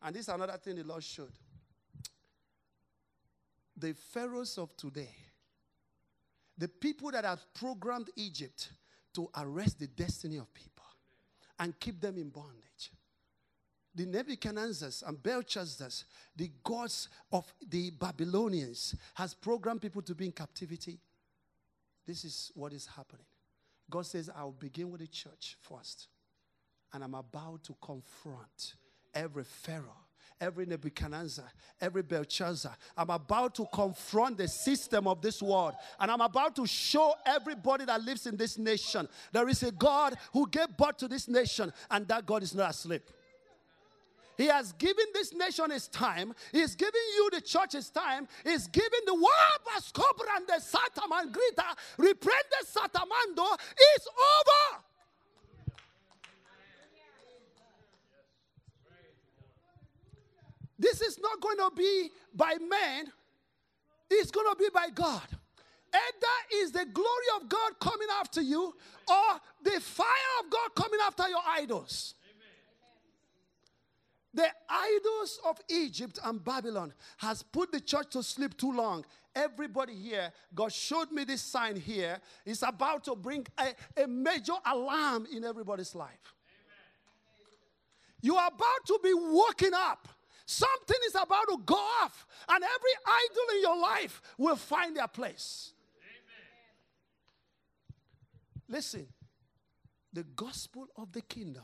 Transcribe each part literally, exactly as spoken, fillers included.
And this is another thing the Lord showed. The pharaohs of today, the people that have programmed Egypt to arrest the destiny of people and keep them in bondage. The Nebuchadnezzars and Belshazzars, the gods of the Babylonians, has programmed people to be in captivity. This is what is happening. God says, I'll begin with the church first. And I'm about to confront every Pharaoh, every Nebuchadnezzar, every Belshazzar. I'm about to confront the system of this world. And I'm about to show everybody that lives in this nation, there is a God who gave birth to this nation, and that God is not asleep. He has given this nation his time. He's giving you, the church, his time. He's giving the world Bascobrande Satamangrita, reprende Satamando. It's over. This is not going to be by man. It's going to be by God. Either is the glory of God coming after you, or the fire of God coming after your idols. The idols of Egypt and Babylon has put the church to sleep too long. Everybody here, God showed me this sign here. It's about to bring a, a major alarm in everybody's life. Amen. You are about to be woken up. Something is about to go off, and every idol in your life will find their place. Amen. Listen, the gospel of the kingdom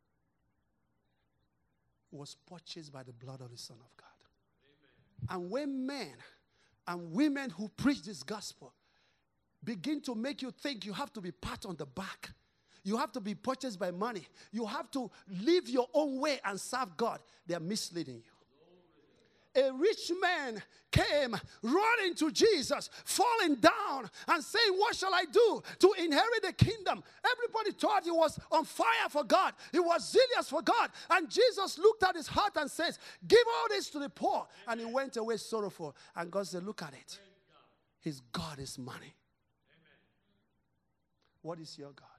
was purchased by the blood of the Son of God. Amen. And when men and women who preach this gospel begin to make you think you have to be pat on the back, you have to be purchased by money, you have to live your own way and serve God, they are misleading you. A rich man came running to Jesus, falling down and saying, what shall I do to inherit the kingdom? Everybody thought he was on fire for God. He was zealous for God. And Jesus looked at his heart and says, give all this to the poor. And he went away sorrowful. And God said, look at it. His God is money. What is your God?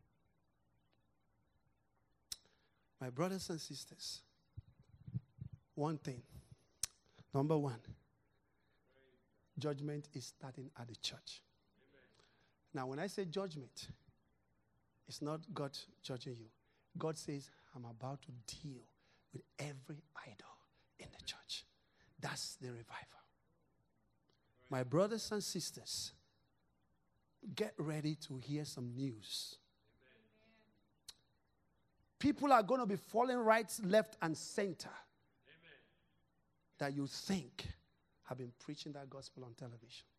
My brothers and sisters, one thing. Number one, judgment is starting at the church. Amen. Now, when I say judgment, it's not God judging you. God says, I'm about to deal with every idol in the church. That's the revival. Right. My brothers and sisters, get ready to hear some news. Amen. People are going to be falling right, left, and center. That you think have been preaching that gospel on television.